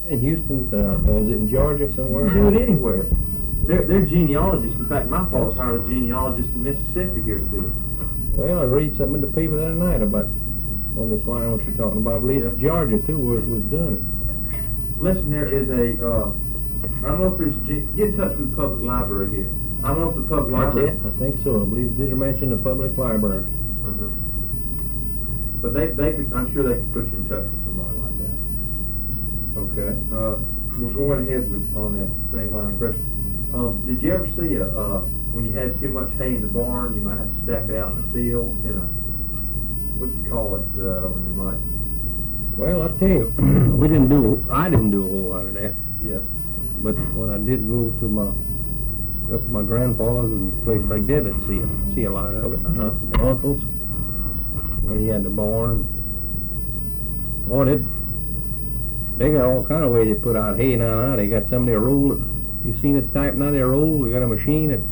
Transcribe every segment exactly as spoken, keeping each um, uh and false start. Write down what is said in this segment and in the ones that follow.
In Houston, uh, is it in Georgia somewhere? You can do it anywhere. They're, they're genealogists. In fact, my father's hired a genealogist in Mississippi here to do it. Well, I read something in the paper the other night about, on this line what you're talking about. I believe Yeah. Georgia, too, was, was doing it. Listen, there is a, uh, I don't know if there's, ge- get in touch with the public library here. I don't know if the public That's library. it? I think so. I believe, did you mention the public library? Uh-huh. But they, they could, I'm sure they could put you in touch with somebody like that. Okay, uh, we're going ahead with, on that same line of question. Um, did you ever see a, uh, when you had too much hay in the barn, you might have to stack it out in the field in a, what do you call it, uh, when they might, Well, I'll tell you, we didn't do, I didn't do a whole lot of that. yeah. But when I did go to my, up to my grandpa's and places like that, I'd see it, see a lot of it. Uh-huh. My uncles, when he had the barn. Oh, they, they got all kind of ways they put out hay now. now. They got some of their roll. You seen it typing out their roll? We got a machine that,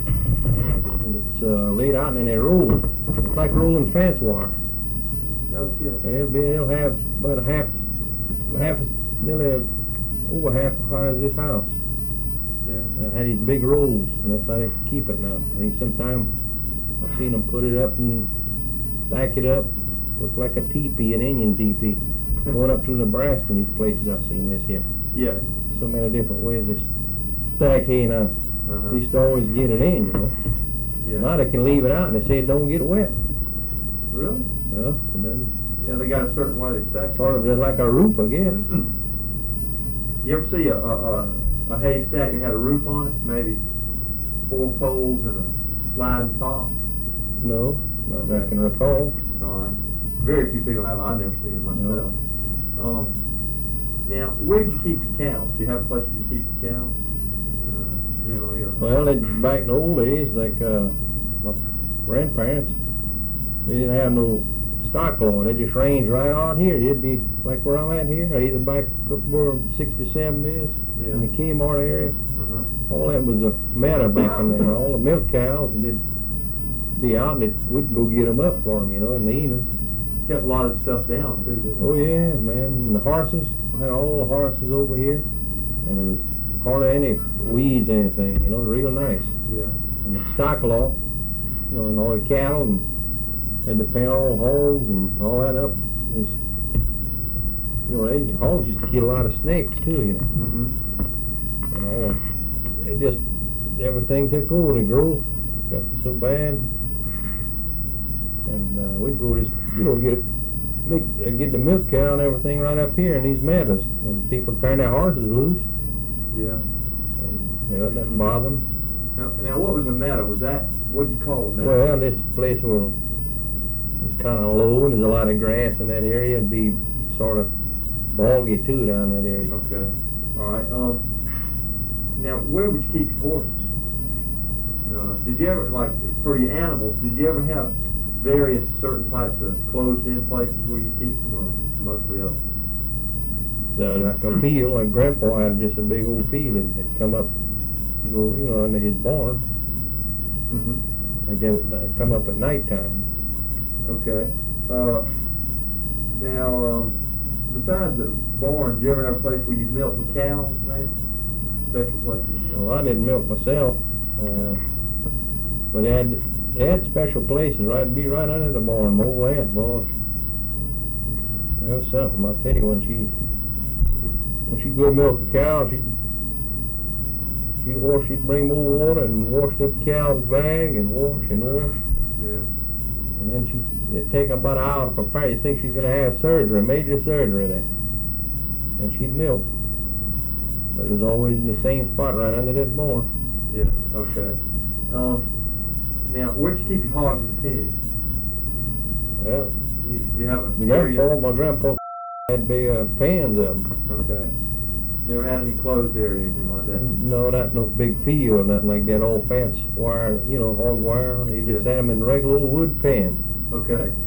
and it's uh, laid out and then they roll. It's like rolling fence wire. No kidding. And it'll, be, it'll have about a half, half, nearly over half as high as this house. Yeah. And it had these big rolls, and that's how they keep it now. I mean, sometimes I've seen them put it up and stack it up, look like a teepee, an Indian teepee, going up through Nebraska in these places I've seen this here. Yeah. So many different ways they stack hay now. Uh-huh. They used to always get it in, you know. Yeah. Now they can leave it out, and they say it don't get wet. Really? No, it doesn't. Yeah, they got a certain way they stack it. Sort of just like a roof, I guess. You ever see a, a, a, a haystack that had a roof on it? Maybe four poles and a sliding top? No, not that I can recall. All right. Very few people have. I've never seen it myself. Um, now, where did you keep your cows? Do you have a place where you keep your cows? Uh, generally, or? Well, they, back in the old days, like uh, my grandparents, they didn't have no stock law. They just ranged right out here. It'd be like where I'm at here, or either back up where sixty-seven is, Yeah. in the Kmart area. Uh-huh. All that was a meadow back in there. All the milk cows did be out, and it, we'd go get them up for them, you know, in the evenings. Kept a lot of stuff down, too, didn't Oh yeah, man. And the horses, I had all the horses over here, and there was hardly any weeds, anything, you know, real nice. Yeah. And the stock law, you know, and all the cattle, and had to pay all the hogs and all that up. It's, you know, they, hogs used to get a lot of snakes too, you know. Mm-hmm. And all, it just, everything took over. The growth got so bad. And uh, we'd go just, you know, get make, uh, get the milk cow and everything right up here in these meadows. And people turn their horses loose. Yeah. And they let nothing bother them. Now, now, what was a meadow? Was that, what did you call a meadow? Well, this place where it's kind of low and there's a lot of grass in that area. It'd be sort of boggy too down that area. Okay. All right. Um. Now, where would you keep your horses? Uh, did you ever, like, for your animals, did you ever have various certain types of closed-in places where you keep them, or mostly open? So like a field, like Grandpa had just a big old field, and it'd come up, go, you know, under his barn. Mm-hmm. I guess it come up at nighttime. Okay. Uh, now, um, besides the barn, did you ever have a place where you'd milk the cows, maybe? Special places you milk? Well, I didn't milk myself, uh, but they had they had special places, right? It'd be right under the barn. My old aunt, boy, that was something. I'll tell you, when she when she'd go milk a cow, she'd she'd wash, she'd bring more water and wash that cow's bag and wash and wash. Yeah. And then she'd it'd take about an hour to prepare. You'd think she's going to have surgery, major surgery there. And she'd milk. But it was always in the same spot right under that barn. Yeah, okay. Um, now, where'd you keep your hogs and pigs? Well, You, did you have a the grandpa, my grandpa had big uh, pans of them. Okay. Never had any closed area or anything like that? No, not no big field or nothing like that, old fence wire, you know, hog wire. He just Yeah. had them in regular old wood pans. Okay.